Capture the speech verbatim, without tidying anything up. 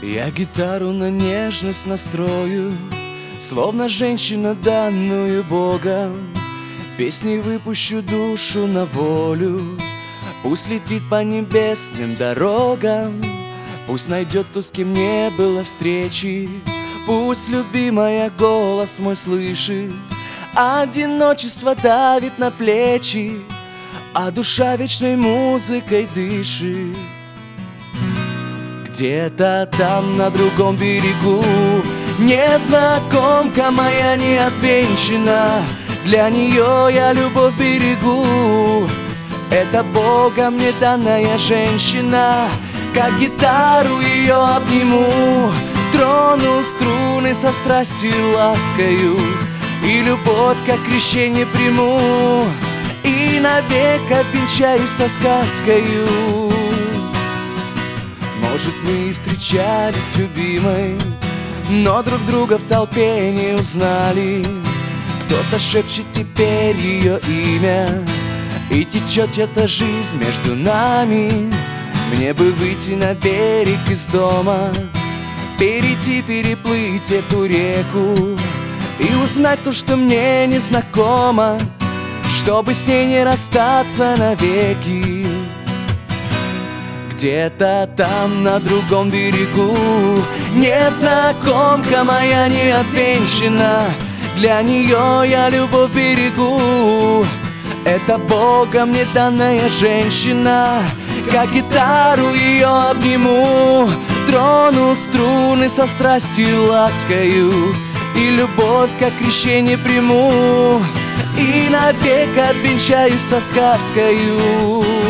Я гитару на нежность настрою, словно женщина, данную Богом. Песни выпущу душу на волю, пусть летит по небесным дорогам. Пусть найдет ту, с кем не было встречи. Пусть любимая голос мой слышит. Одиночество давит на плечи, а душа вечной музыкой дышит. Где-то там на другом берегу незнакомка моя неотвенчана. Для нее я любовь берегу. Это Богом мне данная женщина. Как гитару ее обниму, трону струны со страстью и ласкою, и любовь как крещение приму, и навек обвенчаюсь со сказкою. Может, мы и встречались с любимой, но друг друга в толпе не узнали. Кто-то шепчет теперь ее имя, и течет эта жизнь между нами. Мне бы выйти на берег из дома, перейти, переплыть эту реку и узнать то, что мне не знакомо, чтобы с ней не расстаться навеки. Где-то там на другом берегу незнакомка моя неотвенчана. Для нее я любовь берегу. Это Богом мне данная женщина. Как гитару ее обниму, трону струны со страстью и ласкою, и любовь как крещение приму, и навек обвенчаюсь со сказкою.